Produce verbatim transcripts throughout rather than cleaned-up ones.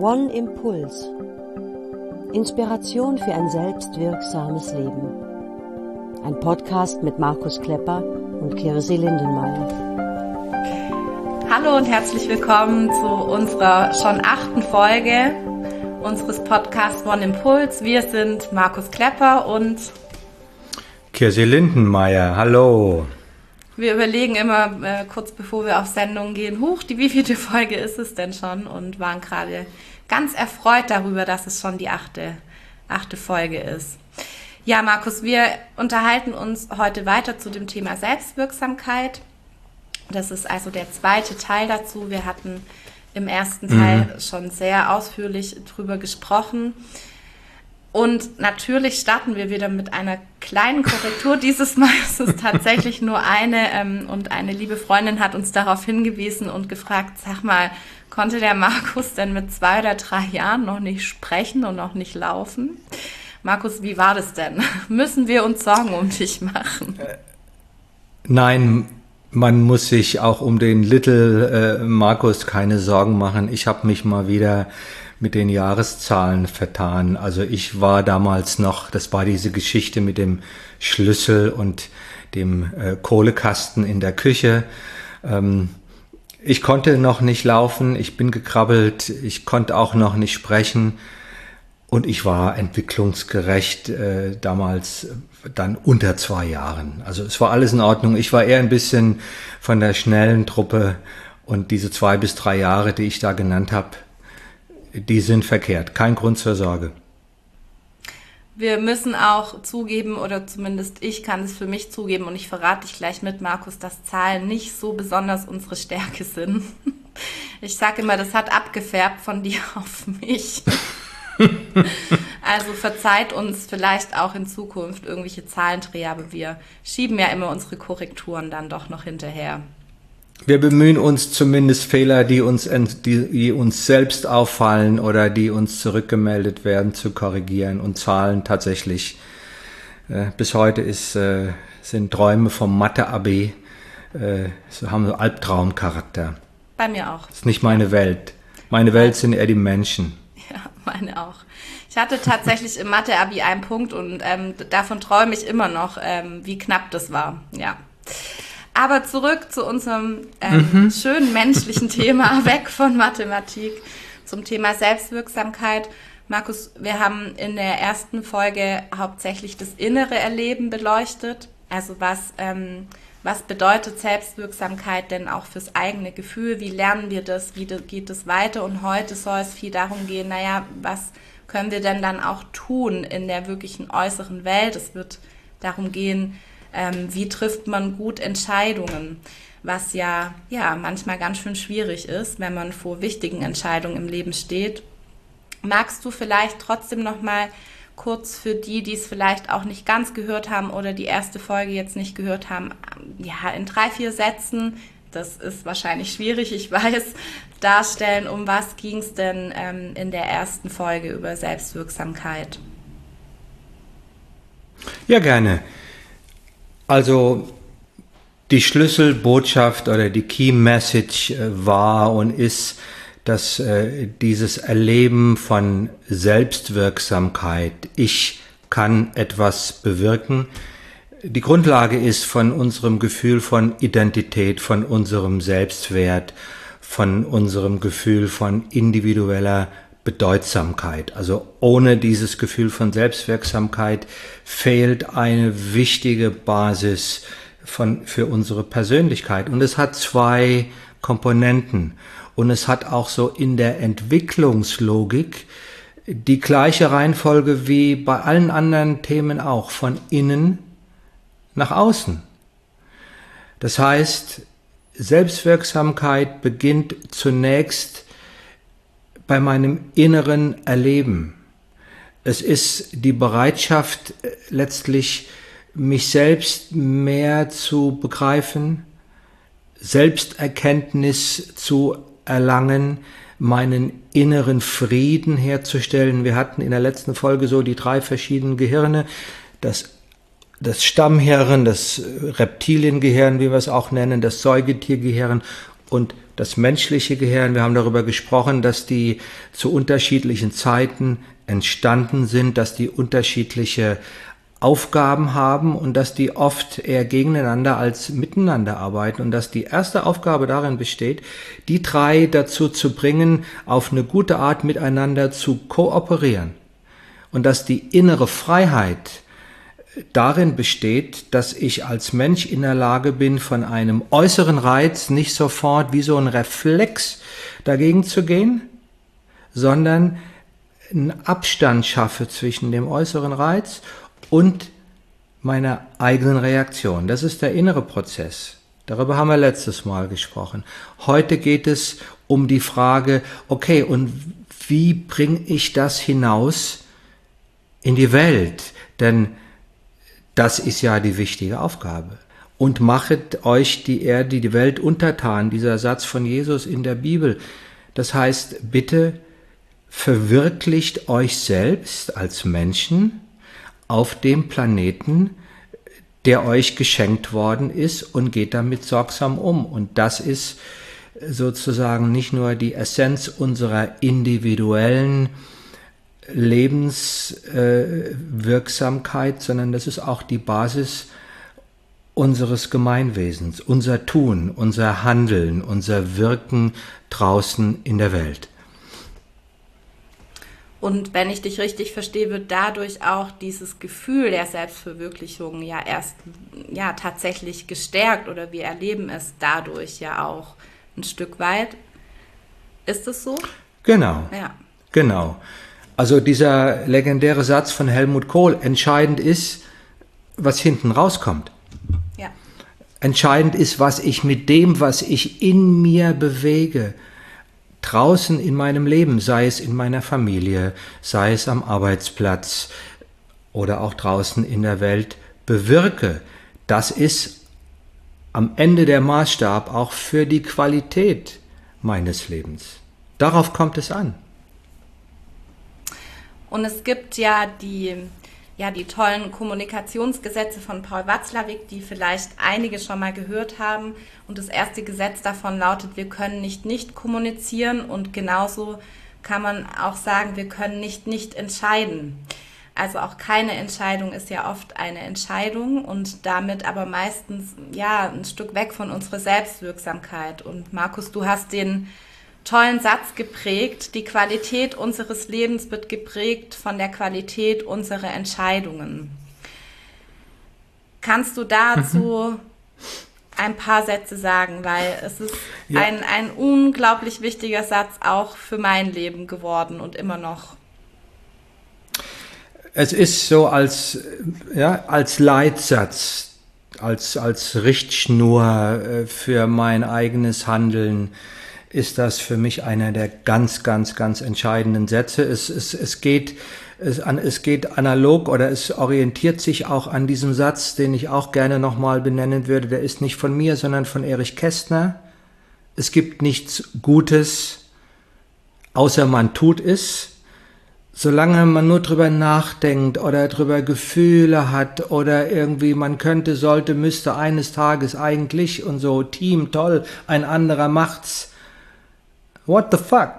One Impuls. Inspiration für ein selbstwirksames Leben. Ein Podcast mit Markus Klepper und Kirsi Lindenmayer. Hallo und herzlich willkommen zu unserer schon achten Folge unseres Podcasts One Impuls. Wir sind Markus Klepper und Kirsi Lindenmayer. Hallo. Wir überlegen immer äh, kurz bevor wir auf Sendung gehen, huch, die wievielte Folge ist es denn schon? Und waren gerade ganz erfreut darüber, dass es schon die achte, achte Folge ist. Ja, Markus, wir unterhalten uns heute weiter zu dem Thema Selbstwirksamkeit. Das ist also der zweite Teil dazu. Wir hatten im ersten Teil mhm. schon sehr ausführlich drüber gesprochen. Und natürlich starten wir wieder mit einer kleinen Korrektur. Dieses Mal ist es tatsächlich nur eine. Ähm, und eine liebe Freundin hat uns darauf hingewiesen und gefragt, sag mal, konnte der Markus denn mit zwei oder drei Jahren noch nicht sprechen und noch nicht laufen? Markus, wie war das denn? Müssen wir uns Sorgen um dich machen? Nein, man muss sich auch um den Little äh, Markus keine Sorgen machen. Ich habe mich mal wieder mit den Jahreszahlen vertan. Also ich war damals noch, das war diese Geschichte mit dem Schlüssel und dem äh, Kohlekasten in der Küche. Ähm, ich konnte noch nicht laufen, ich bin gekrabbelt, ich konnte auch noch nicht sprechen und ich war entwicklungsgerecht äh, damals dann unter zwei Jahren. Also es war alles in Ordnung. Ich war eher ein bisschen von der schnellen Truppe und diese zwei bis drei Jahre, die ich da genannt habe, die sind verkehrt. Kein Grund zur Sorge. Wir müssen auch zugeben, oder zumindest ich kann es für mich zugeben, und ich verrate dich gleich mit, Markus, dass Zahlen nicht so besonders unsere Stärke sind. Ich sage immer, das hat abgefärbt von dir auf mich. Also verzeiht uns vielleicht auch in Zukunft irgendwelche Zahlendreher, aber wir schieben ja immer unsere Korrekturen dann doch noch hinterher. Wir bemühen uns zumindest Fehler, die uns, die, die uns selbst auffallen oder die uns zurückgemeldet werden, zu korrigieren und Zahlen tatsächlich. Äh, bis heute ist, äh, sind Träume vom Mathe-A B, äh, so haben so Albtraumcharakter. Bei mir auch. Das ist nicht meine ja. Welt. Meine Welt sind eher die Menschen. Ja, meine auch. Ich hatte tatsächlich im Mathe-Abi einen Punkt und ähm, davon träume ich immer noch, ähm, wie knapp das war. Ja. Aber zurück zu unserem ähm, mhm. schönen menschlichen Thema, weg von Mathematik, zum Thema Selbstwirksamkeit. Markus, wir haben in der ersten Folge hauptsächlich das innere Erleben beleuchtet. Also was, ähm, was bedeutet Selbstwirksamkeit denn auch fürs eigene Gefühl? Wie lernen wir das? Wie geht es weiter? Und heute soll es viel darum gehen, naja, was können wir denn dann auch tun in der wirklichen äußeren Welt? Es wird darum gehen, Ähm, wie trifft man gut Entscheidungen, was ja, ja manchmal ganz schön schwierig ist, wenn man vor wichtigen Entscheidungen im Leben steht. Magst du vielleicht trotzdem noch mal kurz für die, die es vielleicht auch nicht ganz gehört haben oder die erste Folge jetzt nicht gehört haben, ja, in drei, vier Sätzen, das ist wahrscheinlich schwierig, ich weiß, darstellen, um was ging es denn ähm, in der ersten Folge über Selbstwirksamkeit? Ja, gerne. Also die Schlüsselbotschaft oder die Key Message war und ist, dass äh, dieses Erleben von Selbstwirksamkeit, ich kann etwas bewirken, die Grundlage ist von unserem Gefühl von Identität, von unserem Selbstwert, von unserem Gefühl von individueller Bedeutsamkeit. Also ohne dieses Gefühl von Selbstwirksamkeit fehlt eine wichtige Basis von, für unsere Persönlichkeit. Und es hat zwei Komponenten. Und es hat auch so in der Entwicklungslogik die gleiche Reihenfolge wie bei allen anderen Themen auch, von innen nach außen. Das heißt, Selbstwirksamkeit beginnt zunächst bei meinem inneren Erleben. Es ist die Bereitschaft, letztlich mich selbst mehr zu begreifen, Selbsterkenntnis zu erlangen, meinen inneren Frieden herzustellen. Wir hatten in der letzten Folge so die drei verschiedenen Gehirne, das das Stammhirn, das Reptiliengehirn, wie wir es auch nennen, das Säugetiergehirn und das menschliche Gehirn, wir haben darüber gesprochen, dass die zu unterschiedlichen Zeiten entstanden sind, dass die unterschiedliche Aufgaben haben und dass die oft eher gegeneinander als miteinander arbeiten und dass die erste Aufgabe darin besteht, die drei dazu zu bringen, auf eine gute Art miteinander zu kooperieren und dass die innere Freiheit darin besteht, dass ich als Mensch in der Lage bin, von einem äußeren Reiz nicht sofort wie so ein Reflex dagegen zu gehen, sondern einen Abstand schaffe zwischen dem äußeren Reiz und meiner eigenen Reaktion. Das ist der innere Prozess. Darüber haben wir letztes Mal gesprochen. Heute geht es um die Frage, okay, und wie bringe ich das hinaus in die Welt? Denn das ist ja die wichtige Aufgabe. Und machet euch die Erde, die Welt untertan, dieser Satz von Jesus in der Bibel. Das heißt, bitte verwirklicht euch selbst als Menschen auf dem Planeten, der euch geschenkt worden ist und geht damit sorgsam um. Und das ist sozusagen nicht nur die Essenz unserer individuellen Lebenswirksamkeit, äh, sondern das ist auch die Basis unseres Gemeinwesens, unser Tun, unser Handeln, unser Wirken draußen in der Welt. Und wenn ich dich richtig verstehe, wird dadurch auch dieses Gefühl der Selbstverwirklichung ja erst ja tatsächlich gestärkt oder wir erleben es dadurch ja auch ein Stück weit. Ist es so? Genau. Ja. Genau. Also dieser legendäre Satz von Helmut Kohl, entscheidend ist, was hinten rauskommt. Ja. Entscheidend ist, was ich mit dem, was ich in mir bewege, draußen in meinem Leben, sei es in meiner Familie, sei es am Arbeitsplatz oder auch draußen in der Welt bewirke. Das ist am Ende der Maßstab auch für die Qualität meines Lebens. Darauf kommt es an. Und es gibt ja die, ja die tollen Kommunikationsgesetze von Paul Watzlawick, die vielleicht einige schon mal gehört haben. Und das erste Gesetz davon lautet, wir können nicht nicht kommunizieren. Und genauso kann man auch sagen, wir können nicht nicht entscheiden. Also auch keine Entscheidung ist ja oft eine Entscheidung und damit aber meistens ja ein Stück weg von unserer Selbstwirksamkeit. Und Markus, du hast den tollen Satz geprägt, die Qualität unseres Lebens wird geprägt von der Qualität unserer Entscheidungen. Kannst du dazu mhm. ein paar Sätze sagen, weil es ist ja. ein, ein unglaublich wichtiger Satz auch für mein Leben geworden und immer noch. Es ist so als, ja, als Leitsatz, als, als Richtschnur für mein eigenes Handeln ist das für mich einer der ganz, ganz, ganz entscheidenden Sätze. Es, es, es, geht, es, es geht analog oder es orientiert sich auch an diesem Satz, den ich auch gerne nochmal benennen würde. Der ist nicht von mir, sondern von Erich Kästner. Es gibt nichts Gutes, außer man tut es. Solange man nur drüber nachdenkt oder drüber Gefühle hat oder irgendwie man könnte, sollte, müsste eines Tages eigentlich und so, Team, toll, ein anderer macht's. What the fuck?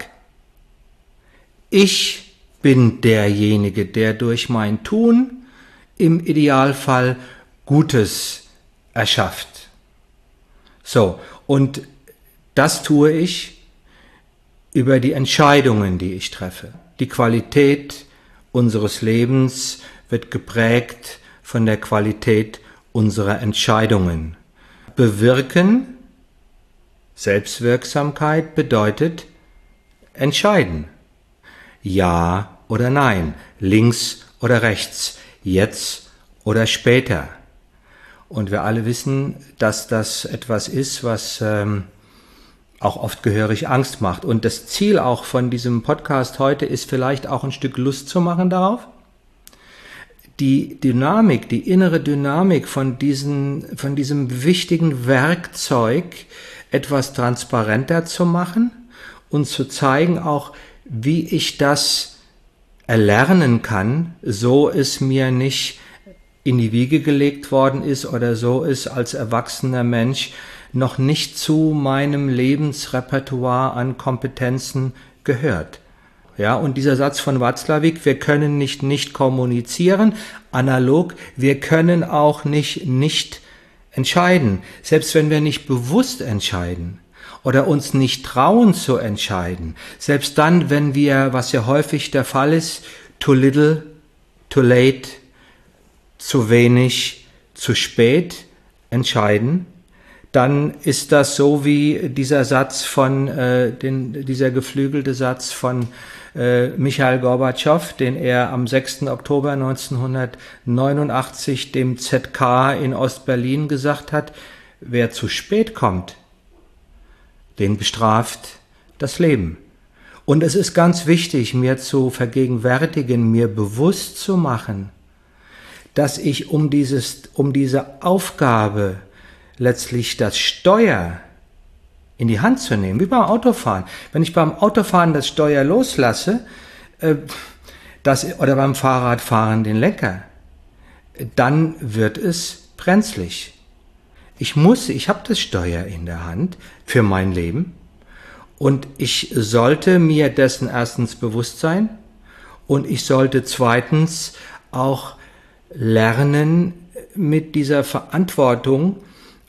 Ich bin derjenige, der durch mein Tun im Idealfall Gutes erschafft. So, und das tue ich über die Entscheidungen, die ich treffe. Die Qualität unseres Lebens wird geprägt von der Qualität unserer Entscheidungen. Bewirken, Selbstwirksamkeit bedeutet entscheiden. Ja oder nein, links oder rechts, jetzt oder später. Und wir alle wissen, dass das etwas ist, was ähm, auch oft gehörig Angst macht. Und das Ziel auch von diesem Podcast heute ist vielleicht auch ein Stück Lust zu machen darauf. Die Dynamik, die innere Dynamik von, diesen, von diesem wichtigen Werkzeug etwas transparenter zu machen und zu zeigen auch, wie ich das erlernen kann, so es mir nicht in die Wiege gelegt worden ist oder so es als erwachsener Mensch noch nicht zu meinem Lebensrepertoire an Kompetenzen gehört. Ja, und dieser Satz von Watzlawick, wir können nicht nicht kommunizieren, analog, wir können auch nicht nicht entscheiden. Selbst wenn wir nicht bewusst entscheiden oder uns nicht trauen zu entscheiden, selbst dann, wenn wir, was ja häufig der Fall ist, too little, too late, zu wenig, zu spät entscheiden, dann ist das so wie dieser Satz von, äh, den, dieser geflügelte Satz von äh, Michail Gorbatschow, den er am sechsten Oktober neunzehnhundertneunundachtzig dem Z K in Ostberlin gesagt hat: Wer zu spät kommt, den bestraft das Leben. Und es ist ganz wichtig, mir zu vergegenwärtigen, mir bewusst zu machen, dass ich um dieses, um diese Aufgabe letztlich das Steuer in die Hand zu nehmen, wie beim Autofahren. Wenn ich beim Autofahren das Steuer loslasse, äh, das, oder beim Fahrradfahren den Lenker, dann wird es brenzlig. Ich muss, ich habe das Steuer in der Hand für mein Leben und ich sollte mir dessen erstens bewusst sein und ich sollte zweitens auch lernen, mit dieser Verantwortung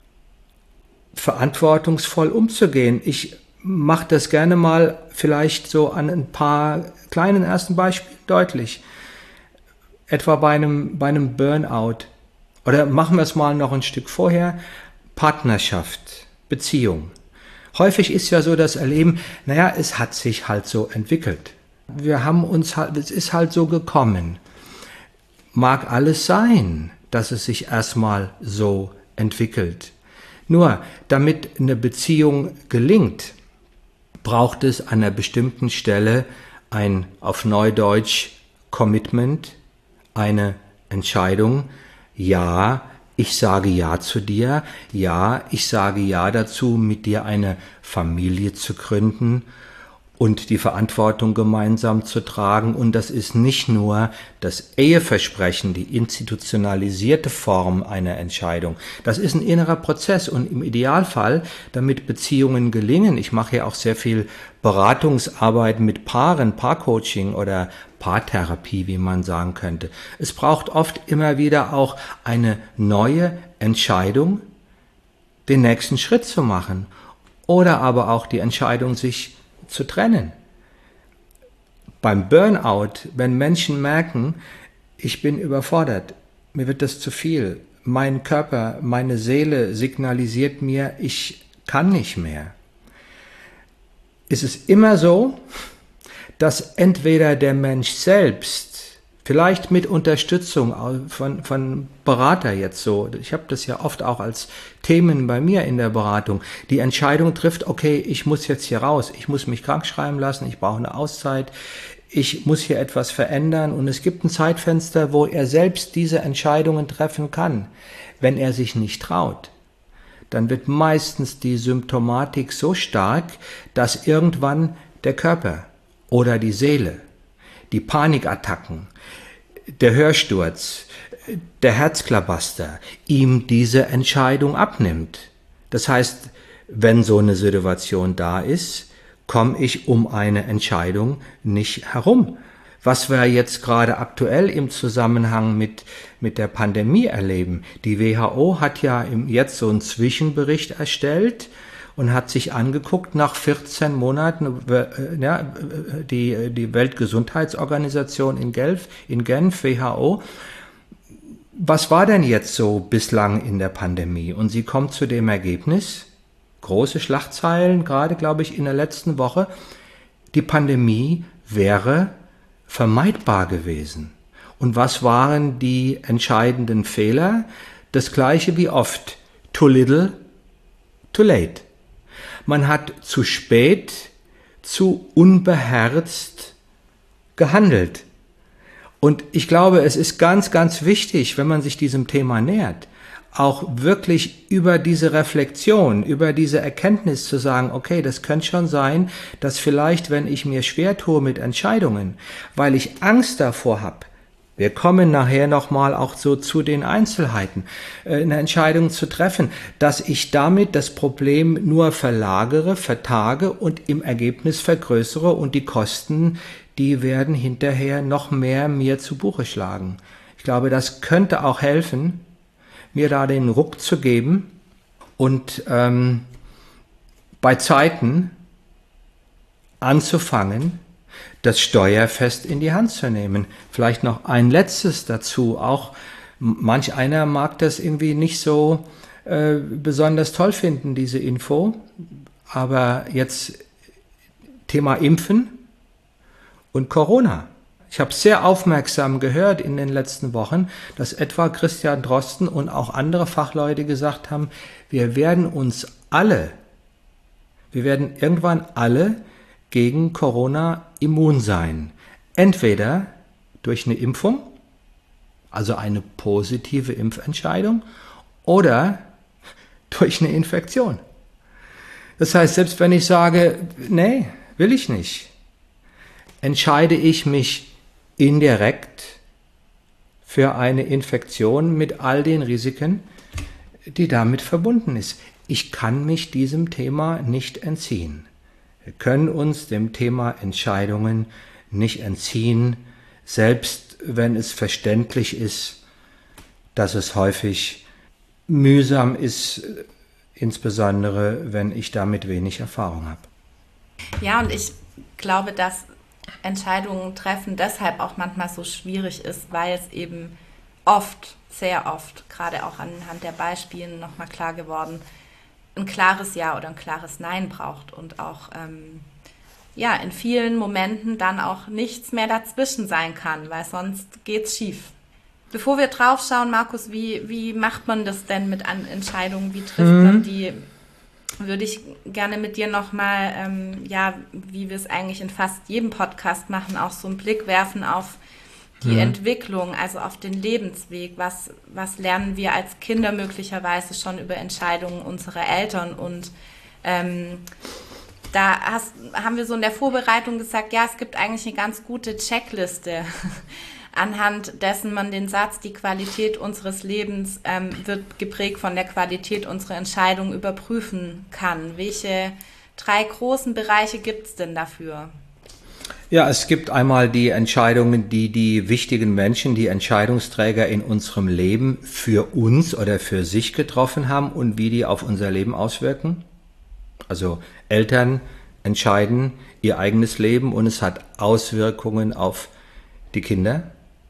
verantwortungsvoll umzugehen. Ich mache das gerne mal vielleicht so an ein paar kleinen ersten Beispielen deutlich. Etwa bei einem, bei einem Burnout. Oder machen wir es mal noch ein Stück vorher. Partnerschaft, Beziehung. Häufig ist ja so das Erleben, naja, es hat sich halt so entwickelt. Wir haben uns halt, es ist halt so gekommen. Mag alles sein, dass es sich erstmal so entwickelt. Nur, damit eine Beziehung gelingt, braucht es an einer bestimmten Stelle ein, auf Neudeutsch, Commitment, eine Entscheidung. Ja, ich sage Ja zu dir. Ja, ich sage Ja dazu, mit dir eine Familie zu gründen und die Verantwortung gemeinsam zu tragen. Und das ist nicht nur das Eheversprechen, die institutionalisierte Form einer Entscheidung. Das ist ein innerer Prozess und im Idealfall, damit Beziehungen gelingen, ich mache ja auch sehr viel Beratungsarbeit mit Paaren, Paarcoaching oder Paartherapie, wie man sagen könnte. Es braucht oft immer wieder auch eine neue Entscheidung, den nächsten Schritt zu machen oder aber auch die Entscheidung, sich zu trennen. Beim Burnout, wenn Menschen merken, ich bin überfordert, mir wird das zu viel, mein Körper, meine Seele signalisiert mir, ich kann nicht mehr, ist es immer so, dass entweder der Mensch selbst, vielleicht mit Unterstützung von, von Berater jetzt so, ich habe das ja oft auch als Themen bei mir in der Beratung, die Entscheidung trifft, okay, ich muss jetzt hier raus, ich muss mich krank schreiben lassen, ich brauche eine Auszeit, ich muss hier etwas verändern und es gibt ein Zeitfenster, wo er selbst diese Entscheidungen treffen kann. Wenn er sich nicht traut, dann wird meistens die Symptomatik so stark, dass irgendwann der Körper oder die Seele, die Panikattacken, der Hörsturz, der Herzklabaster ihm diese Entscheidung abnimmt. Das heißt, wenn so eine Situation da ist, komme ich um eine Entscheidung nicht herum. Was wir jetzt gerade aktuell im Zusammenhang mit, mit der Pandemie erleben. Die W H O hat ja im, jetzt so einen Zwischenbericht erstellt und hat sich angeguckt, nach vierzehn Monaten, ja, die, die Weltgesundheitsorganisation in Genf, in Genf, W H O, was war denn jetzt so bislang in der Pandemie? Und sie kommt zu dem Ergebnis, große Schlagzeilen, gerade, glaube ich, in der letzten Woche, die Pandemie wäre vermeidbar gewesen. Und was waren die entscheidenden Fehler? Das gleiche wie oft, too little, too late. Man hat zu spät, zu unbeherzt gehandelt. Und ich glaube, es ist ganz, ganz wichtig, wenn man sich diesem Thema nähert, auch wirklich über diese Reflexion, über diese Erkenntnis zu sagen, okay, das könnte schon sein, dass vielleicht, wenn ich mir schwer tue mit Entscheidungen, weil ich Angst davor habe, Wir kommen nachher nochmal auch so zu den Einzelheiten, eine Entscheidung zu treffen, dass ich damit das Problem nur verlagere, vertage und im Ergebnis vergrößere und die Kosten, die werden hinterher noch mehr mir zu Buche schlagen. Ich glaube, das könnte auch helfen, mir da den Ruck zu geben und ähm, bei Zeiten anzufangen, das Steuerfest in die Hand zu nehmen. Vielleicht noch ein letztes dazu. Auch manch einer mag das irgendwie nicht so äh, besonders toll finden, diese Info. Aber jetzt Thema Impfen und Corona. Ich habe sehr aufmerksam gehört in den letzten Wochen, dass etwa Christian Drosten und auch andere Fachleute gesagt haben, wir werden uns alle, wir werden irgendwann alle gegen Corona immun sein. Entweder durch eine Impfung, also eine positive Impfentscheidung, oder durch eine Infektion. Das heißt, selbst wenn ich sage, nee, will ich nicht, entscheide ich mich indirekt für eine Infektion mit all den Risiken, die damit verbunden ist. Ich kann mich diesem Thema nicht entziehen. Wir können uns dem Thema Entscheidungen nicht entziehen, selbst wenn es verständlich ist, dass es häufig mühsam ist, insbesondere wenn ich damit wenig Erfahrung habe. Ja, und ich glaube, dass Entscheidungen treffen deshalb auch manchmal so schwierig ist, weil es eben oft, sehr oft, gerade auch anhand der Beispiele nochmal klar geworden, ein klares Ja oder ein klares Nein braucht und auch ähm, ja, in vielen Momenten dann auch nichts mehr dazwischen sein kann, weil sonst geht's schief. Bevor wir drauf schauen, Markus, wie, wie macht man das denn mit an Entscheidungen, wie trifft mhm. man die, würde ich gerne mit dir nochmal, ähm, ja, wie wir es eigentlich in fast jedem Podcast machen, auch so einen Blick werfen auf die mhm. Entwicklung, also auf den Lebensweg. Was, was lernen wir als Kinder möglicherweise schon über Entscheidungen unserer Eltern? Und ähm, da hast, haben wir so in der Vorbereitung gesagt, ja, es gibt eigentlich eine ganz gute Checkliste, anhand dessen man den Satz, die Qualität unseres Lebens ähm, wird geprägt von der Qualität unserer Entscheidungen überprüfen kann. Welche drei großen Bereiche gibt es denn dafür? Ja, es gibt einmal die Entscheidungen, die die wichtigen Menschen, die Entscheidungsträger in unserem Leben für uns oder für sich getroffen haben und wie die auf unser Leben auswirken. Also Eltern entscheiden ihr eigenes Leben und es hat Auswirkungen auf die Kinder.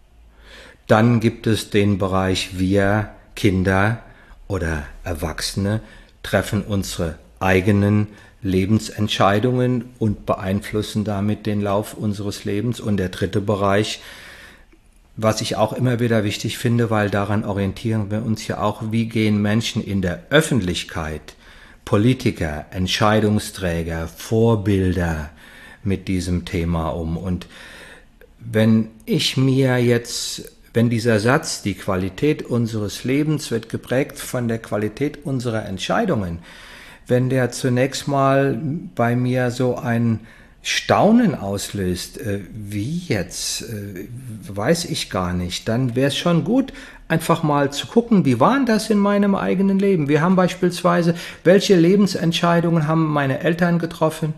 Dann gibt es den Bereich, wir Kinder oder Erwachsene treffen unsere eigenen Lebensentscheidungen und beeinflussen damit den Lauf unseres Lebens. Und der dritte Bereich, was ich auch immer wieder wichtig finde, weil daran orientieren wir uns ja auch, wie gehen Menschen in der Öffentlichkeit, Politiker, Entscheidungsträger, Vorbilder mit diesem Thema um. Und wenn ich mir jetzt, wenn dieser Satz, die Qualität unseres Lebens wird geprägt von der Qualität unserer Entscheidungen, wenn der zunächst mal bei mir so ein Staunen auslöst, äh, wie jetzt, äh, weiß ich gar nicht, dann wäre es schon gut, einfach mal zu gucken, wie war das in meinem eigenen Leben? Wir haben beispielsweise, welche Lebensentscheidungen haben meine Eltern getroffen?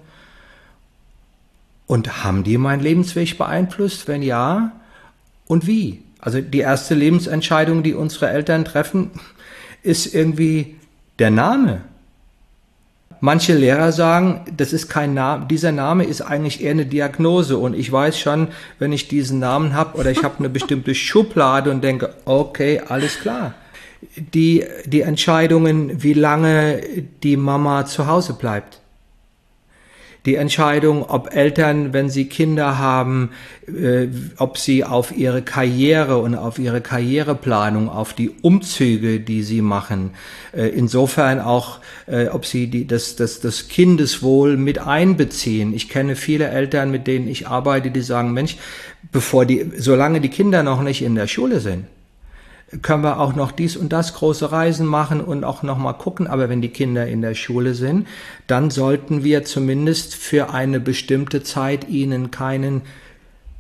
Und haben die meinen Lebensweg beeinflusst? Wenn ja, und wie? Also die erste Lebensentscheidung, die unsere Eltern treffen, ist irgendwie der Name. Manche Lehrer sagen, das ist kein Name, dieser Name ist eigentlich eher eine Diagnose und ich weiß schon, wenn ich diesen Namen habe oder ich habe eine bestimmte Schublade und denke, okay, alles klar. Die, die Entscheidungen, wie lange die Mama zu Hause bleibt. Die Entscheidung, ob Eltern, wenn sie Kinder haben, äh, ob sie auf ihre Karriere und auf ihre Karriereplanung, auf die Umzüge, die sie machen, äh, insofern auch, äh, ob sie die, das, das, das Kindeswohl mit einbeziehen. Ich kenne viele Eltern, mit denen ich arbeite, die sagen, Mensch, bevor die, solange die Kinder noch nicht in der Schule sind, können wir auch noch dies und das große Reisen machen und auch noch mal gucken. Aber wenn die Kinder in der Schule sind, dann sollten wir zumindest für eine bestimmte Zeit ihnen keinen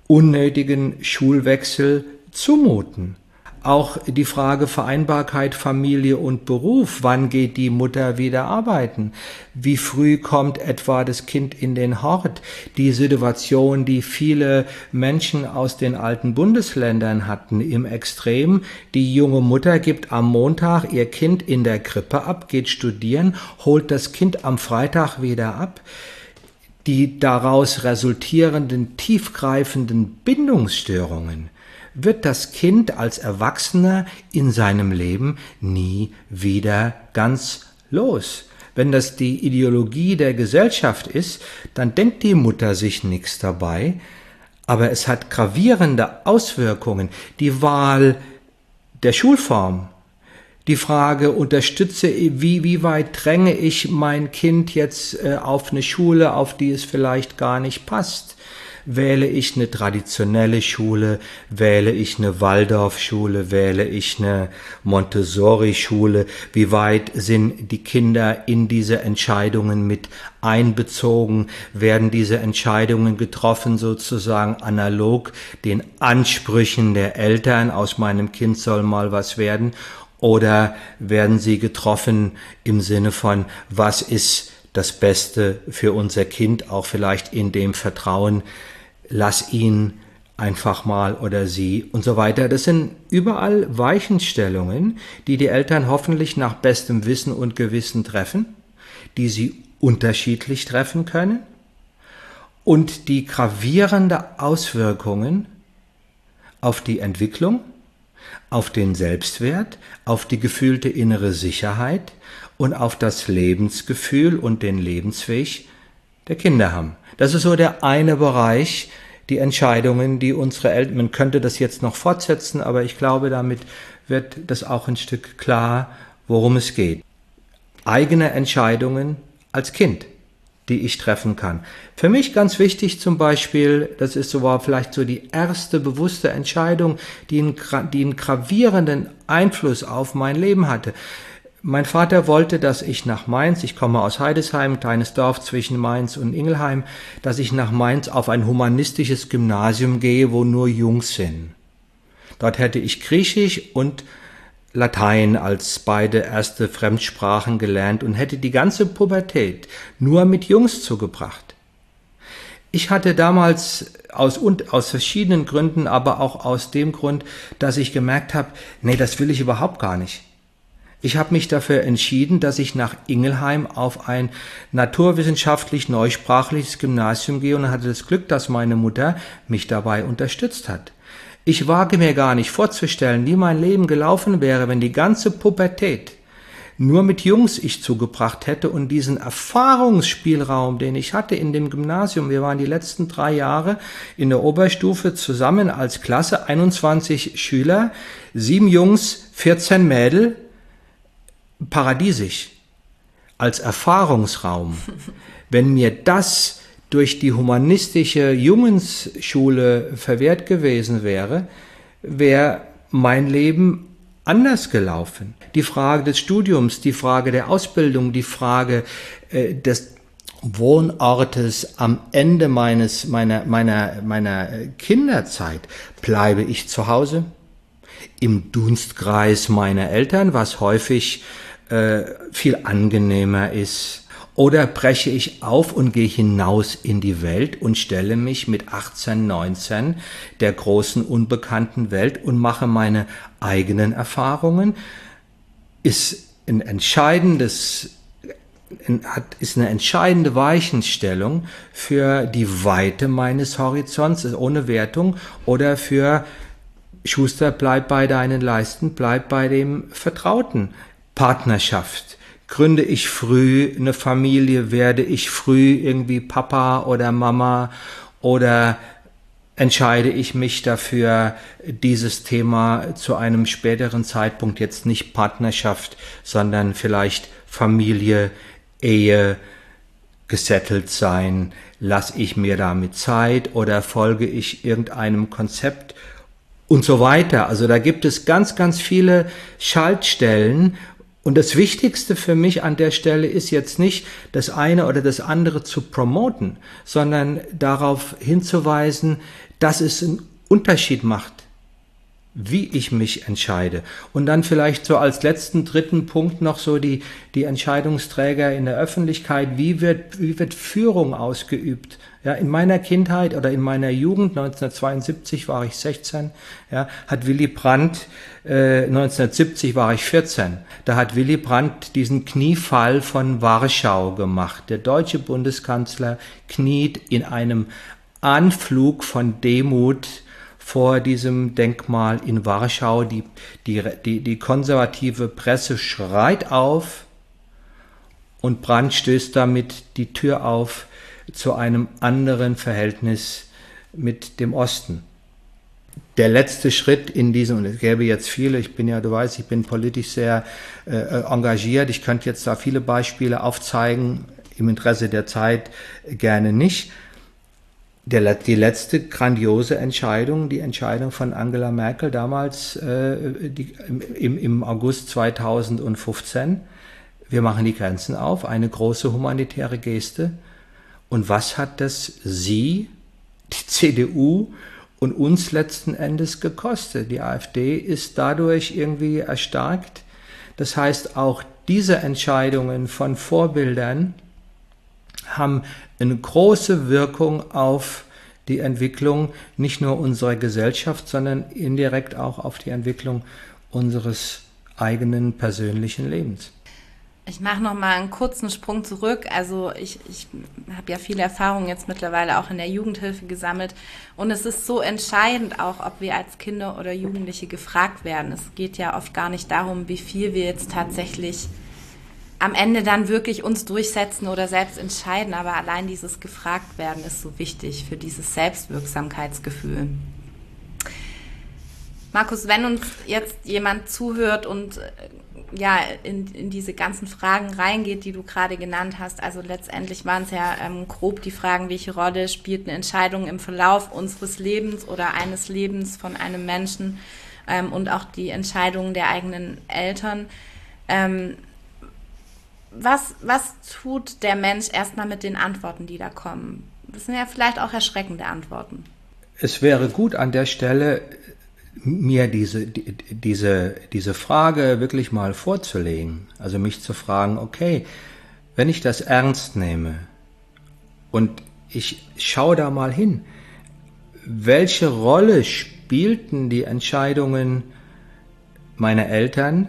unnötigen Schulwechsel zumuten. Auch die Frage Vereinbarkeit Familie und Beruf. Wann geht die Mutter wieder arbeiten? Wie früh kommt etwa das Kind in den Hort? Die Situation, die viele Menschen aus den alten Bundesländern hatten im Extrem. Die junge Mutter gibt am Montag ihr Kind in der Krippe ab, geht studieren, holt das Kind am Freitag wieder ab. Die daraus resultierenden tiefgreifenden Bindungsstörungen wird das Kind als Erwachsener in seinem Leben nie wieder ganz los. Wenn das die Ideologie der Gesellschaft ist, dann denkt die Mutter sich nichts dabei, aber es hat gravierende Auswirkungen. Die Wahl der Schulform, die Frage, unterstütze, wie, wie weit dränge ich mein Kind jetzt äh, auf eine Schule, auf die es vielleicht gar nicht passt? Wähle ich eine traditionelle Schule, wähle ich eine Waldorfschule, wähle ich eine Montessori-Schule? Wie weit sind die Kinder in diese Entscheidungen mit einbezogen? Werden diese Entscheidungen getroffen sozusagen analog den Ansprüchen der Eltern, aus meinem Kind soll mal was werden? Oder werden sie getroffen im Sinne von, was ist das Beste für unser Kind, auch vielleicht in dem Vertrauen, lass ihn einfach mal oder sie und so weiter. Das sind überall Weichenstellungen, die die Eltern hoffentlich nach bestem Wissen und Gewissen treffen, die sie unterschiedlich treffen können und die gravierende Auswirkungen auf die Entwicklung, auf den Selbstwert, auf die gefühlte innere Sicherheit und auf das Lebensgefühl und den Lebensweg der Kinder haben. Das ist so der eine Bereich, die Entscheidungen, die unsere Eltern, man könnte das jetzt noch fortsetzen, aber ich glaube, damit wird das auch ein Stück klar, worum es geht. Eigene Entscheidungen als Kind, die ich treffen kann. Für mich ganz wichtig zum Beispiel, das ist so war vielleicht so die erste bewusste Entscheidung, die einen, die einen gravierenden Einfluss auf mein Leben hatte. Mein Vater wollte, dass ich nach Mainz, ich komme aus Heidesheim, kleines Dorf zwischen Mainz und Ingelheim, dass ich nach Mainz auf ein humanistisches Gymnasium gehe, wo nur Jungs sind. Dort hätte ich Griechisch und Latein als beide erste Fremdsprachen gelernt und hätte die ganze Pubertät nur mit Jungs zugebracht. Ich hatte damals aus, aus verschiedenen Gründen, aber auch aus dem Grund, dass ich gemerkt habe, nee, das will ich überhaupt gar nicht. Ich habe mich dafür entschieden, dass ich nach Ingelheim auf ein naturwissenschaftlich-neusprachliches Gymnasium gehe und hatte das Glück, dass meine Mutter mich dabei unterstützt hat. Ich wage mir gar nicht vorzustellen, wie mein Leben gelaufen wäre, wenn die ganze Pubertät nur mit Jungs ich zugebracht hätte und diesen Erfahrungsspielraum, den ich hatte in dem Gymnasium, wir waren die letzten drei Jahre in der Oberstufe zusammen als Klasse, einundzwanzig Schüler, sieben Jungs, vierzehn Mädel, paradiesisch als Erfahrungsraum. Wenn mir das durch die humanistische Jungensschule verwehrt gewesen wäre, wäre mein Leben anders gelaufen. Die Frage des Studiums, die Frage der Ausbildung, die Frage äh, des Wohnortes am Ende meines, meiner, meiner, meiner Kinderzeit. Bleibe ich zu Hause? Im Dunstkreis meiner Eltern, was häufig äh, viel angenehmer ist. Oder breche ich auf und gehe hinaus in die Welt und stelle mich mit achtzehn, neunzehn der großen unbekannten Welt und mache meine eigenen Erfahrungen, ist ein entscheidendes, ist eine entscheidende Weichenstellung für die Weite meines Horizonts, ohne Wertung, oder für Schuster, bleib bei deinen Leisten, bleib bei dem Vertrauten. Partnerschaft. Gründe ich früh eine Familie, werde ich früh irgendwie Papa oder Mama, oder entscheide ich mich dafür, dieses Thema zu einem späteren Zeitpunkt, jetzt nicht Partnerschaft, sondern vielleicht Familie, Ehe, gesettelt sein, lasse ich mir damit Zeit oder folge ich irgendeinem Konzept und so weiter. Also da gibt es ganz, ganz viele Schaltstellen, Und das Wichtigste für mich an der Stelle ist jetzt nicht, das eine oder das andere zu promoten, sondern darauf hinzuweisen, dass es einen Unterschied macht, wie ich mich entscheide. Und dann vielleicht so als letzten, dritten Punkt noch so die, die Entscheidungsträger in der Öffentlichkeit. Wie wird, wie wird Führung ausgeübt? Ja, in meiner Kindheit oder in meiner Jugend, neunzehnhundertzweiundsiebzig war ich sechzehn, ja, hat Willy Brandt, äh, neunzehnhundertsiebzig war ich vierzehn, da hat Willy Brandt diesen Kniefall von Warschau gemacht. Der deutsche Bundeskanzler kniet in einem Anflug von Demut vor diesem Denkmal in Warschau. Die, die, die, die konservative Presse schreit auf und Brandt stößt damit die Tür auf zu einem anderen Verhältnis mit dem Osten. Der letzte Schritt in diesem, und es gäbe jetzt viele, ich bin ja, du weißt, ich bin politisch sehr äh, engagiert, ich könnte jetzt da viele Beispiele aufzeigen, im Interesse der Zeit gerne nicht. Der, die letzte grandiose Entscheidung, die Entscheidung von Angela Merkel damals äh, die, im, im August zweitausendfünfzehn, wir machen die Grenzen auf, eine große humanitäre Geste. Und was hat das Sie, die C D U und uns letzten Endes gekostet? Die AfD ist dadurch irgendwie erstarkt. Das heißt, auch diese Entscheidungen von Vorbildern haben eine große Wirkung auf die Entwicklung nicht nur unserer Gesellschaft, sondern indirekt auch auf die Entwicklung unseres eigenen persönlichen Lebens. Ich mache noch mal einen kurzen Sprung zurück. Also ich, ich habe ja viele Erfahrungen jetzt mittlerweile auch in der Jugendhilfe gesammelt. Und es ist so entscheidend auch, ob wir als Kinder oder Jugendliche gefragt werden. Es geht ja oft gar nicht darum, wie viel wir jetzt tatsächlich am Ende dann wirklich uns durchsetzen oder selbst entscheiden. Aber allein dieses gefragt werden ist so wichtig für dieses Selbstwirksamkeitsgefühl. Markus, wenn uns jetzt jemand zuhört und ja, in, in diese ganzen Fragen reingeht, die du gerade genannt hast. Also letztendlich waren es ja ähm, grob die Fragen, welche Rolle spielt eine Entscheidung im Verlauf unseres Lebens oder eines Lebens von einem Menschen ähm, und auch die Entscheidungen der eigenen Eltern. Ähm, was, was tut der Mensch erstmal mit den Antworten, die da kommen? Das sind ja vielleicht auch erschreckende Antworten. Es wäre gut an der Stelle, mir diese, die, diese, diese Frage wirklich mal vorzulegen. Also mich zu fragen, okay, wenn ich das ernst nehme und ich schaue da mal hin, welche Rolle spielten die Entscheidungen meiner Eltern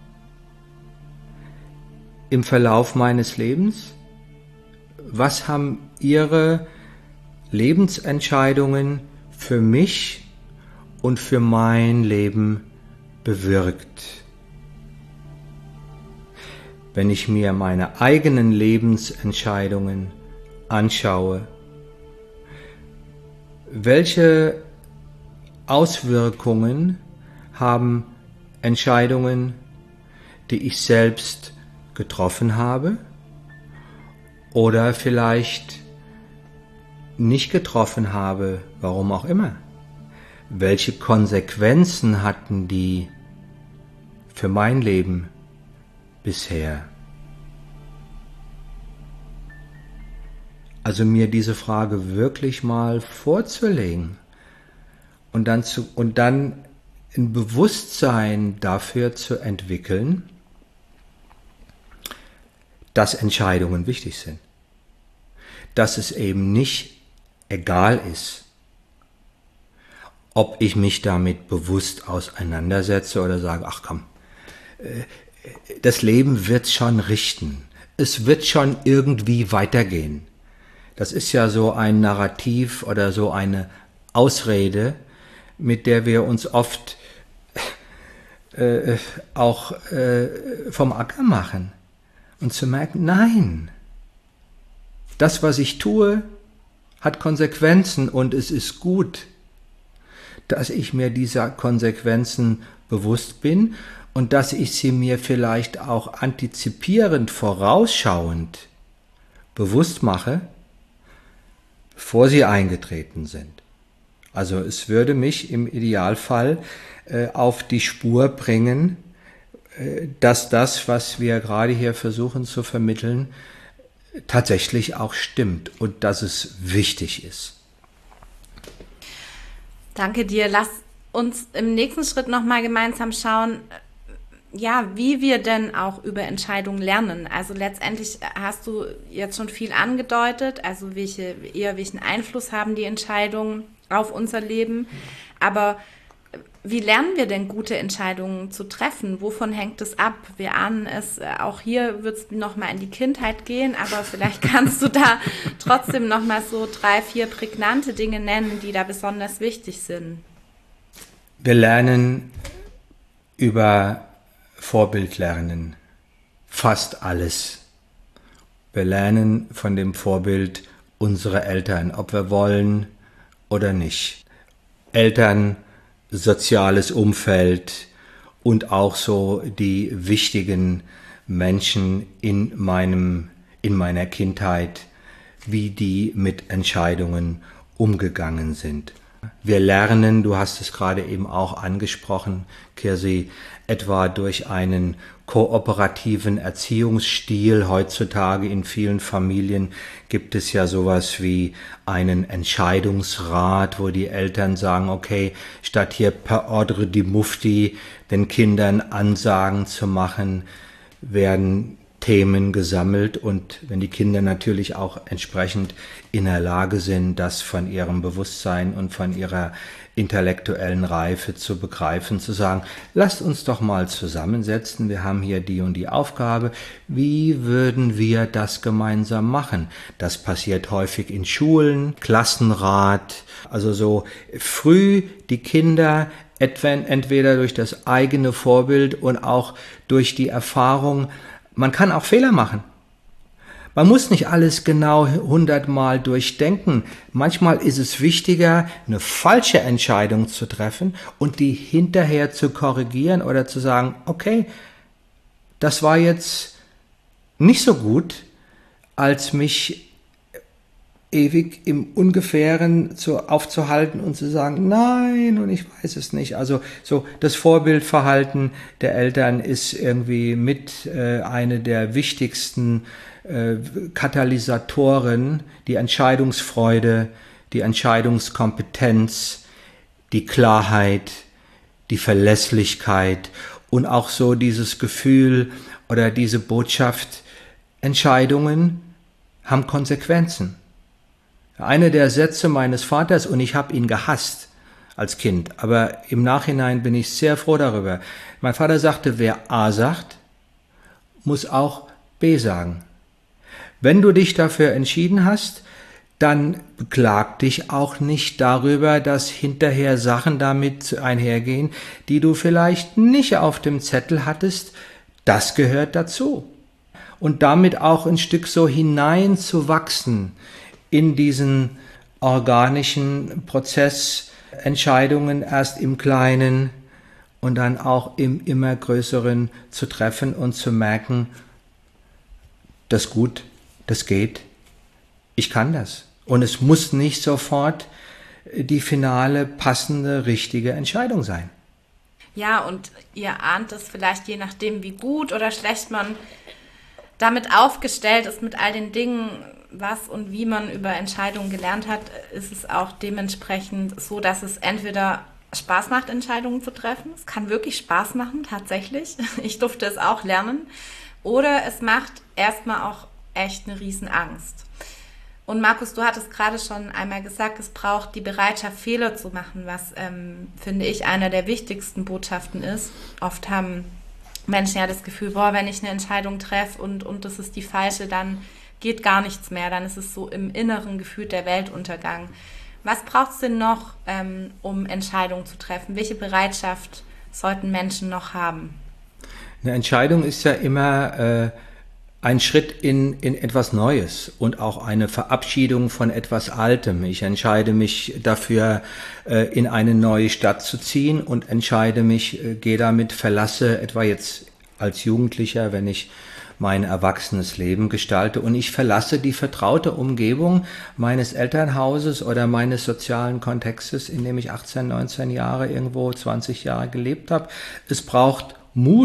im Verlauf meines Lebens? Was haben ihre Lebensentscheidungen für mich und für mein Leben bewirkt? Wenn ich mir meine eigenen Lebensentscheidungen anschaue, welche Auswirkungen haben Entscheidungen, die ich selbst getroffen habe oder vielleicht nicht getroffen habe, warum auch immer? Welche Konsequenzen hatten die für mein Leben bisher? Also mir diese Frage wirklich mal vorzulegen und dann, zu, und dann ein Bewusstsein dafür zu entwickeln, dass Entscheidungen wichtig sind. Dass es eben nicht egal ist, ob ich mich damit bewusst auseinandersetze oder sage, ach komm, das Leben wird schon richten. Es wird schon irgendwie weitergehen. Das ist ja so ein Narrativ oder so eine Ausrede, mit der wir uns oft äh, auch äh, vom Acker machen. Und zu merken, nein, das, was ich tue, hat Konsequenzen und es ist gut, dass ich mir dieser Konsequenzen bewusst bin und dass ich sie mir vielleicht auch antizipierend, vorausschauend bewusst mache, bevor sie eingetreten sind. Also es würde mich im Idealfall äh, auf die Spur bringen, dass das, was wir gerade hier versuchen zu vermitteln, tatsächlich auch stimmt und dass es wichtig ist. Danke dir. Lass uns im nächsten Schritt nochmal gemeinsam schauen, ja, wie wir denn auch über Entscheidungen lernen. Also letztendlich hast du jetzt schon viel angedeutet, also welche, eher welchen Einfluss haben die Entscheidungen auf unser Leben. Aber wie lernen wir denn gute Entscheidungen zu treffen? Wovon hängt es ab? Wir ahnen es, auch hier wird es nochmal in die Kindheit gehen, aber vielleicht kannst du da trotzdem nochmal so drei, vier prägnante Dinge nennen, die da besonders wichtig sind. Wir lernen über Vorbild lernen. Fast alles. Wir lernen von dem Vorbild unserer Eltern, ob wir wollen oder nicht. Eltern, soziales Umfeld und auch so die wichtigen Menschen in meinem, in meiner Kindheit, wie die mit Entscheidungen umgegangen sind. Wir lernen, du hast es gerade eben auch angesprochen, Kirsi, etwa durch einen kooperativen Erziehungsstil. Heutzutage in vielen Familien gibt es ja sowas wie einen Entscheidungsrat, wo die Eltern sagen, okay, statt hier per Ordre di Mufti den Kindern Ansagen zu machen, werden Themen gesammelt und wenn die Kinder natürlich auch entsprechend in der Lage sind, das von ihrem Bewusstsein und von ihrer intellektuellen Reife zu begreifen, zu sagen, lasst uns doch mal zusammensetzen, wir haben hier die und die Aufgabe, wie würden wir das gemeinsam machen? Das passiert häufig in Schulen, Klassenrat, also so früh die Kinder entweder durch das eigene Vorbild und auch durch die Erfahrung. Man kann auch Fehler machen. Man muss nicht alles genau hundertmal durchdenken. Manchmal ist es wichtiger, eine falsche Entscheidung zu treffen und die hinterher zu korrigieren oder zu sagen, okay, das war jetzt nicht so gut, als mich ewig im Ungefähren zu, aufzuhalten und zu sagen, nein, und ich weiß es nicht. Also so das Vorbildverhalten der Eltern ist irgendwie mit äh, eine der wichtigsten äh, Katalysatoren, die Entscheidungsfreude, die Entscheidungskompetenz, die Klarheit, die Verlässlichkeit und auch so dieses Gefühl oder diese Botschaft, Entscheidungen haben Konsequenzen. Einer der Sätze meines Vaters, und ich habe ihn gehasst als Kind, aber im Nachhinein bin ich sehr froh darüber. Mein Vater sagte, wer A sagt, muss auch B sagen. Wenn du dich dafür entschieden hast, dann beklag dich auch nicht darüber, dass hinterher Sachen damit einhergehen, die du vielleicht nicht auf dem Zettel hattest. Das gehört dazu. Und damit auch ein Stück so hineinzuwachsen in diesen organischen Prozess, Entscheidungen erst im Kleinen und dann auch im immer Größeren zu treffen und zu merken, das gut, das geht, ich kann das. Und es muss nicht sofort die finale, passende, richtige Entscheidung sein. Ja, und ihr ahnt es vielleicht, je nachdem, wie gut oder schlecht man damit aufgestellt ist mit all den Dingen, was und wie man über Entscheidungen gelernt hat, ist es auch dementsprechend so, dass es entweder Spaß macht, Entscheidungen zu treffen. Es kann wirklich Spaß machen, tatsächlich. Ich durfte es auch lernen. Oder es macht erstmal auch echt eine Riesenangst. Und Markus, du hattest gerade schon einmal gesagt, es braucht die Bereitschaft, Fehler zu machen, was, ähm, finde ich, einer der wichtigsten Botschaften ist. Oft haben Menschen ja das Gefühl, boah, wenn ich eine Entscheidung treffe und, und das ist die falsche, dann geht gar nichts mehr, dann ist es so im inneren Gefühl der Weltuntergang. Was braucht es denn noch, ähm, um Entscheidungen zu treffen? Welche Bereitschaft sollten Menschen noch haben? Eine Entscheidung ist ja immer äh, ein Schritt in, in etwas Neues und auch eine Verabschiedung von etwas Altem. Ich entscheide mich dafür, äh, in eine neue Stadt zu ziehen und entscheide mich, äh, gehe damit, verlasse etwa jetzt als Jugendlicher, wenn ich mein erwachsenes Leben gestalte und ich verlasse die vertraute Umgebung meines Elternhauses oder meines sozialen Kontextes, in dem ich achtzehn, neunzehn Jahre, irgendwo zwanzig Jahre gelebt habe. Es braucht Mut,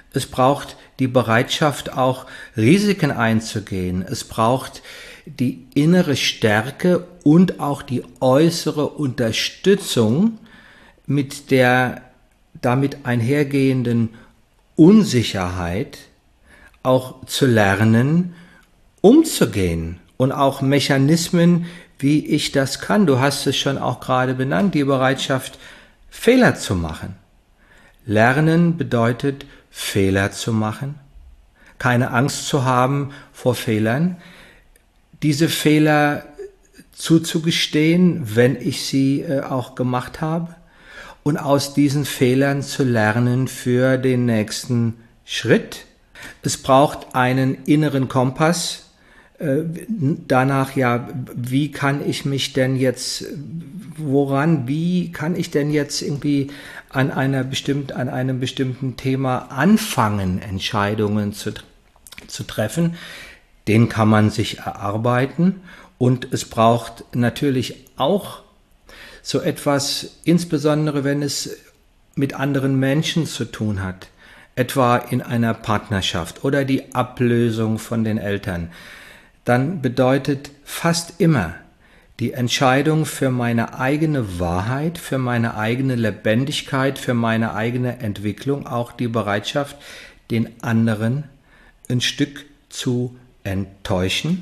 Es braucht die Bereitschaft, auch Risiken einzugehen. Es braucht die innere Stärke und auch die äußere Unterstützung mit der damit einhergehenden Unsicherheit auch zu lernen, umzugehen und auch Mechanismen, wie ich das kann. Du hast es schon auch gerade benannt, die Bereitschaft, Fehler zu machen. Lernen bedeutet, Fehler zu machen, keine Angst zu haben vor Fehlern, diese Fehler zuzugestehen, wenn ich sie äh, auch gemacht habe, und aus diesen Fehlern zu lernen für den nächsten Schritt. Es braucht einen inneren Kompass, äh, danach ja, wie kann ich mich denn jetzt, woran, wie kann ich denn jetzt irgendwie an einer bestimmt, an einem bestimmten Thema anfangen, Entscheidungen zu, zu treffen. Den kann man sich erarbeiten, und es braucht natürlich auch so etwas, insbesondere wenn es mit anderen Menschen zu tun hat, etwa in einer Partnerschaft oder die Ablösung von den Eltern, dann bedeutet fast immer die Entscheidung für meine eigene Wahrheit, für meine eigene Lebendigkeit, für meine eigene Entwicklung auch die Bereitschaft, den anderen ein Stück zu enttäuschen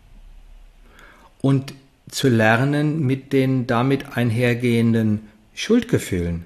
und zu lernen, mit den damit einhergehenden Schuldgefühlen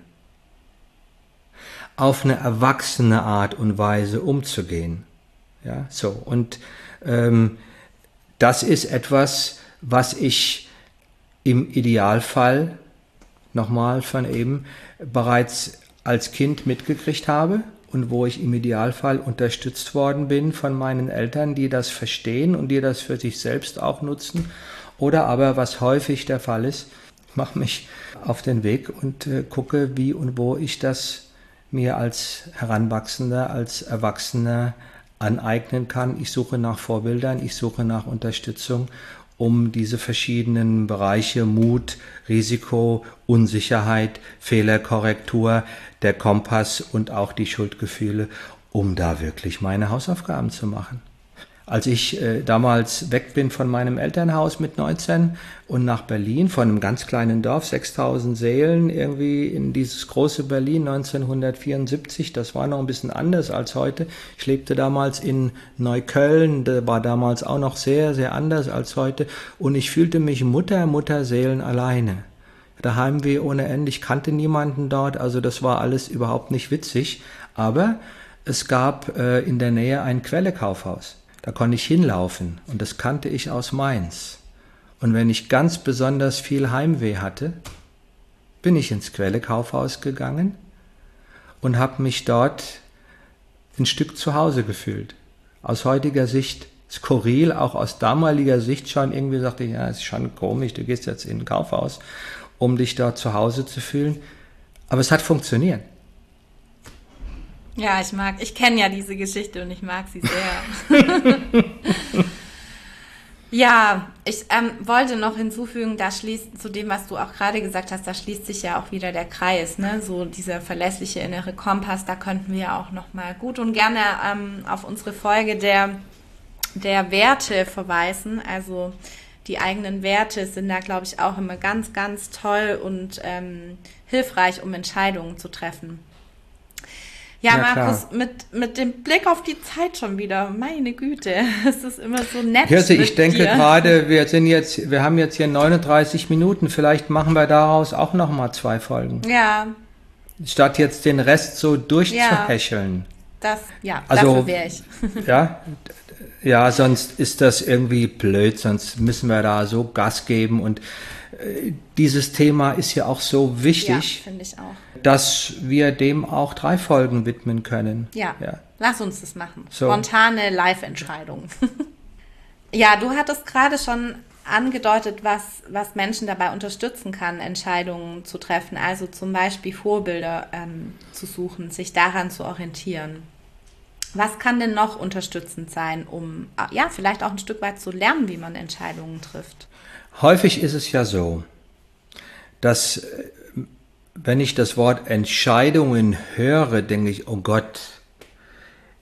auf eine erwachsene Art und Weise umzugehen. Ja, so. Und ähm, das ist etwas, was ich im Idealfall, nochmal von eben, bereits als Kind mitgekriegt habe und wo ich im Idealfall unterstützt worden bin von meinen Eltern, die das verstehen und die das für sich selbst auch nutzen. Oder aber, was häufig der Fall ist, ich mache mich auf den Weg und äh, gucke, wie und wo ich das mir als Heranwachsender, als Erwachsener aneignen kann. Ich suche nach Vorbildern, ich suche nach Unterstützung, um diese verschiedenen Bereiche Mut, Risiko, Unsicherheit, Fehlerkorrektur, der Kompass und auch die Schuldgefühle, um da wirklich meine Hausaufgaben zu machen. Als ich äh, damals weg bin von meinem Elternhaus mit neunzehn und nach Berlin, von einem ganz kleinen Dorf, sechstausend Seelen, irgendwie in dieses große Berlin neunzehnhundertvierundsiebzig, das war noch ein bisschen anders als heute. Ich lebte damals in Neukölln, das war damals auch noch sehr, sehr anders als heute, und ich fühlte mich Mutter, Mutterseelen alleine. Daheim wie ohne Ende, ich kannte niemanden dort, also das war alles überhaupt nicht witzig, aber es gab äh, in der Nähe ein Quelle-Kaufhaus. Da konnte ich hinlaufen, und das kannte ich aus Mainz. Und wenn ich ganz besonders viel Heimweh hatte, bin ich ins Quelle-Kaufhaus gegangen und habe mich dort ein Stück zu Hause gefühlt. Aus heutiger Sicht skurril, auch aus damaliger Sicht schon irgendwie sagte ich, ja, ist schon komisch, du gehst jetzt in ein Kaufhaus, um dich dort zu Hause zu fühlen. Aber es hat funktioniert. Ja, ich mag, ich kenne ja diese Geschichte und ich mag sie sehr. Ja, ich ähm, wollte noch hinzufügen, da schließt zu dem, was du auch gerade gesagt hast, da schließt sich ja auch wieder der Kreis, ne? So dieser verlässliche innere Kompass, da könnten wir auch nochmal gut und gerne ähm, auf unsere Folge der, der Werte verweisen. Also die eigenen Werte sind da, glaube ich, auch immer ganz, ganz toll und ähm, hilfreich, um Entscheidungen zu treffen. Ja, ja, Markus, mit, mit dem Blick auf die Zeit schon wieder, meine Güte, es ist immer so nett. Hirse, ich denke dir. gerade, wir sind jetzt, wir haben jetzt hier neununddreißig Minuten, vielleicht machen wir daraus auch nochmal zwei Folgen. Ja. Statt jetzt den Rest so durchzuhäscheln. Ja, das, ja, also, dafür wäre ich. ja, ja, sonst ist das irgendwie blöd, sonst müssen wir da so Gas geben, und äh, dieses Thema ist ja auch so wichtig, ja, finde ich auch, dass wir dem auch drei Folgen widmen können. Ja, ja. Lass uns das machen. So. Spontane Live-Entscheidungen. Ja, du hattest gerade schon angedeutet, was, was Menschen dabei unterstützen kann, Entscheidungen zu treffen. Also zum Beispiel Vorbilder ähm, zu suchen, sich daran zu orientieren. Was kann denn noch unterstützend sein, um ja vielleicht auch ein Stück weit zu lernen, wie man Entscheidungen trifft? Häufig ist es ja so, dass wenn ich das Wort Entscheidungen höre, denke ich, oh Gott,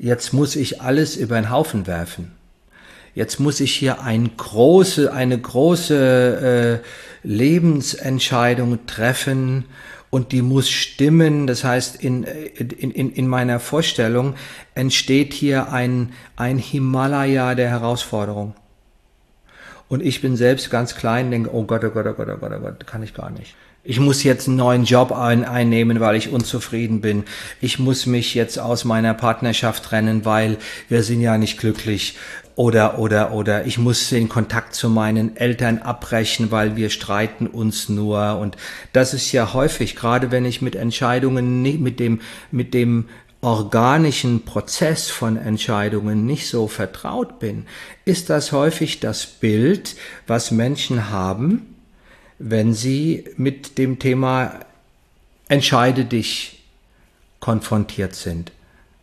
jetzt muss ich alles über den Haufen werfen. Jetzt muss ich hier ein große, eine große äh, Lebensentscheidung treffen und die muss stimmen. Das heißt, in, in, in, in meiner Vorstellung entsteht hier ein, ein Himalaya der Herausforderung. Und ich bin selbst ganz klein, denke, oh Gott, oh Gott, oh Gott, oh Gott, oh Gott, kann ich gar nicht. Ich muss jetzt einen neuen Job ein, einnehmen, weil ich unzufrieden bin. Ich muss mich jetzt aus meiner Partnerschaft trennen, weil wir sind ja nicht glücklich. Oder, oder, oder ich muss den Kontakt zu meinen Eltern abbrechen, weil wir streiten uns nur. Und das ist ja häufig, gerade wenn ich mit Entscheidungen, nicht mit dem, mit dem organischen Prozess von Entscheidungen nicht so vertraut bin, ist das häufig das Bild, was Menschen haben, wenn sie mit dem Thema Entscheide dich konfrontiert sind.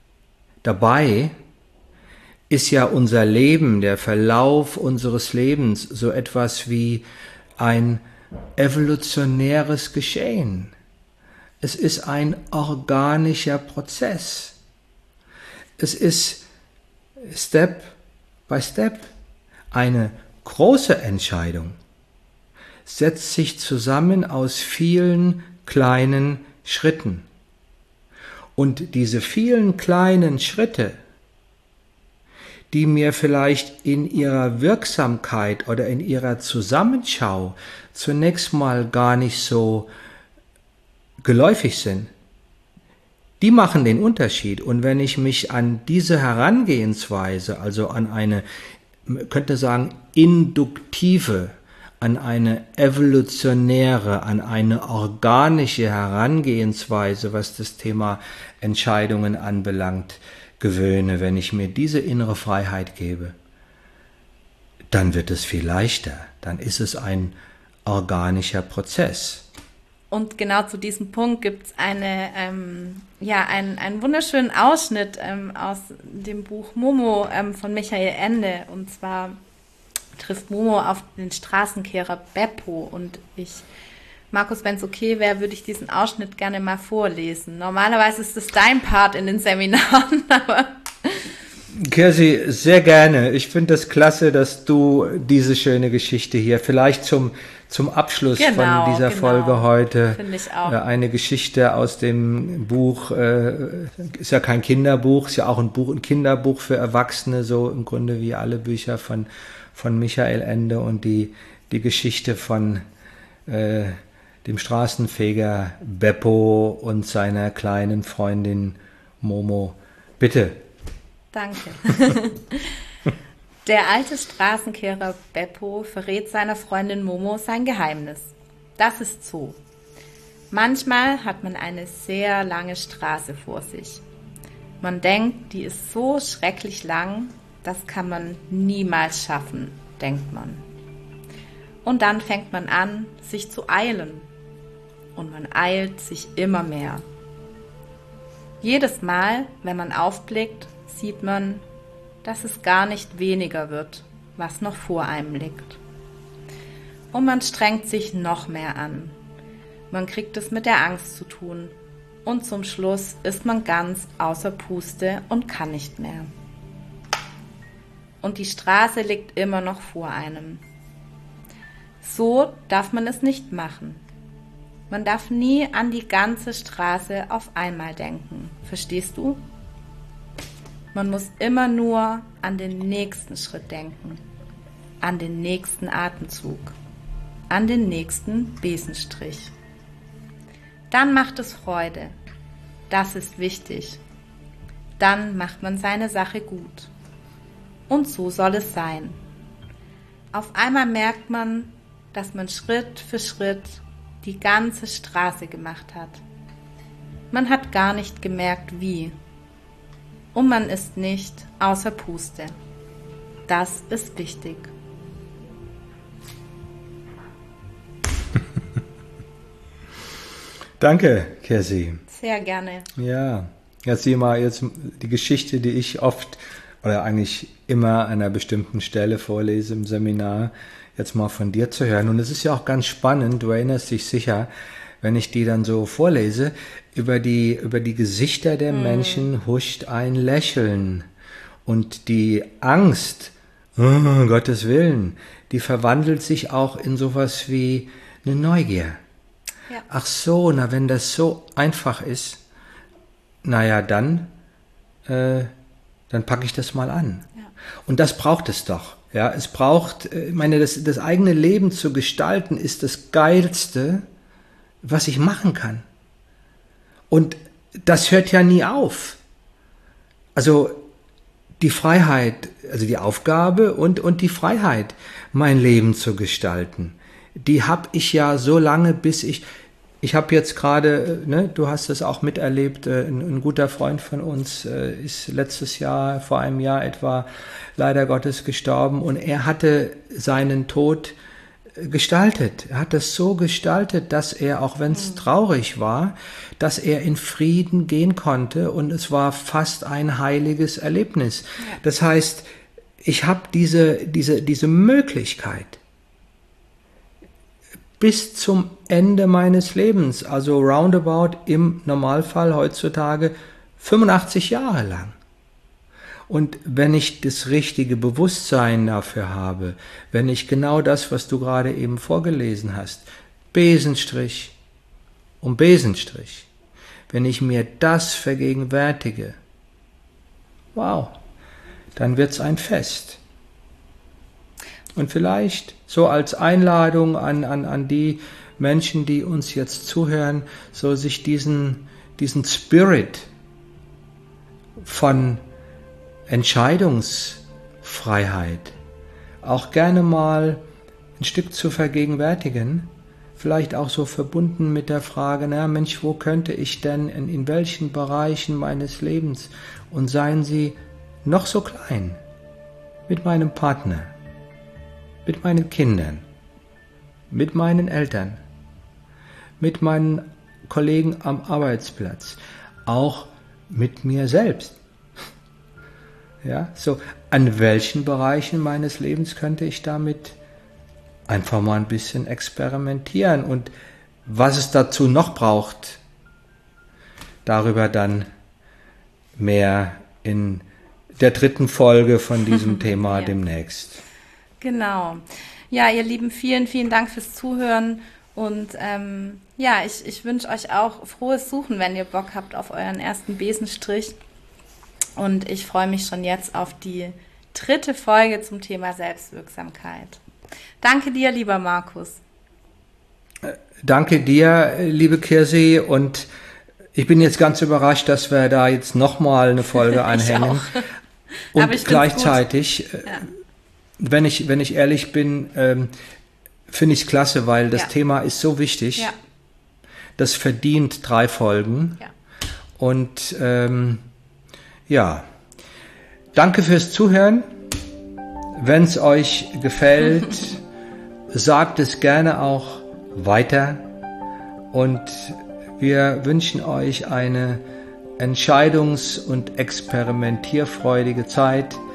Dabei ist ja unser Leben, der Verlauf unseres Lebens so etwas wie ein evolutionäres Geschehen. Es ist ein organischer Prozess. Es ist Step by Step eine große Entscheidung. Setzt sich zusammen aus vielen kleinen Schritten. Und diese vielen kleinen Schritte, die mir vielleicht in ihrer Wirksamkeit oder in ihrer Zusammenschau zunächst mal gar nicht so geläufig sind, die machen den Unterschied. Und wenn ich mich an diese Herangehensweise, also an eine, man könnte sagen, induktive, an eine evolutionäre, an eine organische Herangehensweise, was das Thema Entscheidungen anbelangt, gewöhne, wenn ich mir diese innere Freiheit gebe, dann wird es viel leichter. Dann ist es ein organischer Prozess. Und genau zu diesem Punkt gibt es eine, ähm, ja, einen, einen wunderschönen Ausschnitt ähm, aus dem Buch Momo ähm, von Michael Ende. Und zwar trifft Momo auf den Straßenkehrer Beppo. Und ich, Markus, wenn es okay wäre, würde ich diesen Ausschnitt gerne mal vorlesen. Normalerweise ist es dein Part in den Seminaren, aber... Kirsi, sehr gerne. Ich finde es klasse, dass du diese schöne Geschichte hier vielleicht zum, zum Abschluss genau, von dieser genau. Folge heute, Finde ich auch. eine Geschichte aus dem Buch, äh, ist ja kein Kinderbuch, ist ja auch ein Buch, ein Kinderbuch für Erwachsene, so im Grunde wie alle Bücher von, von Michael Ende, und die, die Geschichte von äh, dem Straßenfeger Beppo und seiner kleinen Freundin Momo. Bitte. Danke. Der alte Straßenkehrer Beppo verrät seiner Freundin Momo sein Geheimnis. Das ist so. Manchmal hat man eine sehr lange Straße vor sich. Man denkt, die ist so schrecklich lang, das kann man niemals schaffen, denkt man. Und dann fängt man an, sich zu eilen. Und man eilt sich immer mehr. Jedes Mal, wenn man aufblickt, sieht man, dass es gar nicht weniger wird, was noch vor einem liegt. Und man strengt sich noch mehr an. Man kriegt es mit der Angst zu tun. Und zum Schluss ist man ganz außer Puste und kann nicht mehr. Und die Straße liegt immer noch vor einem. So darf man es nicht machen. Man darf nie an die ganze Straße auf einmal denken. Verstehst du? Man muss immer nur an den nächsten Schritt denken, an den nächsten Atemzug, an den nächsten Besenstrich. Dann macht es Freude. Das ist wichtig. Dann macht man seine Sache gut. Und so soll es sein. Auf einmal merkt man, dass man Schritt für Schritt die ganze Straße gemacht hat. Man hat gar nicht gemerkt, wie. Und man ist nicht außer Puste. Das ist wichtig. Danke, Kirsi. Sehr gerne. Ja, jetzt sieh mal, jetzt die Geschichte, die ich oft oder eigentlich immer an einer bestimmten Stelle vorlese im Seminar, jetzt mal von dir zu hören. Und es ist ja auch ganz spannend, du erinnerst dich sicher, wenn ich die dann so vorlese, über die, über die Gesichter der mhm. Menschen huscht ein Lächeln. Und die Angst, oh, Gottes Willen, die verwandelt sich auch in sowas wie eine Neugier. Ja. Ach so, na wenn das so einfach ist, naja, dann, äh, dann packe ich das mal an. Ja. Und das braucht es doch. Ja, es braucht, ich meine, das, das eigene Leben zu gestalten ist das Geilste, was ich machen kann. Und das hört ja nie auf. Also die Freiheit, also die Aufgabe und, und die Freiheit, mein Leben zu gestalten, die habe ich ja so lange, bis ich, ich habe jetzt gerade, ne, du hast es auch miterlebt, ein, ein guter Freund von uns ist letztes Jahr, vor einem Jahr etwa, leider Gottes gestorben und er hatte seinen Tod gestaltet. Er hat das so gestaltet, dass er, auch wenn es traurig war, dass er in Frieden gehen konnte und es war fast ein heiliges Erlebnis. Ja. Das heißt, ich habe diese, diese, diese Möglichkeit bis zum Ende meines Lebens, also roundabout im Normalfall heutzutage fünfundachtzig Jahre lang. Und wenn ich das richtige Bewusstsein dafür habe, wenn ich genau das, was du gerade eben vorgelesen hast, Besenstrich um Besenstrich, wenn ich mir das vergegenwärtige, wow, dann wird's ein Fest. Und vielleicht so als Einladung an, an, an die Menschen, die uns jetzt zuhören, so sich diesen, diesen Spirit von Entscheidungsfreiheit auch gerne mal ein Stück zu vergegenwärtigen, vielleicht auch so verbunden mit der Frage, na Mensch, wo könnte ich denn, in, in welchen Bereichen meines Lebens, und seien sie noch so klein, mit meinem Partner, mit meinen Kindern, mit meinen Eltern, mit meinen Kollegen am Arbeitsplatz, auch mit mir selbst. Ja, so, an welchen Bereichen meines Lebens könnte ich damit einfach mal ein bisschen experimentieren und was es dazu noch braucht, darüber dann mehr in der dritten Folge von diesem Thema ja. demnächst. Genau. Ja, ihr Lieben, vielen, vielen Dank fürs Zuhören und ähm, ja, ich, ich wünsche euch auch frohes Suchen, wenn ihr Bock habt auf euren ersten Besenstrich. Und ich freue mich schon jetzt auf die dritte Folge zum Thema Selbstwirksamkeit. Danke dir, lieber Markus. Danke dir, liebe Kirsi. Und ich bin jetzt ganz überrascht, dass wir da jetzt nochmal eine Folge anhängen. Und Aber ich gleichzeitig, ja. wenn ich, wenn ich ehrlich bin, ähm, finde ich es klasse, weil das ja. Thema ist so wichtig. Ja. Das verdient drei Folgen. Ja. Und ähm, ja, danke fürs Zuhören. Wenn es euch gefällt, sagt es gerne auch weiter. Und wir wünschen euch eine entscheidungs- und experimentierfreudige Zeit.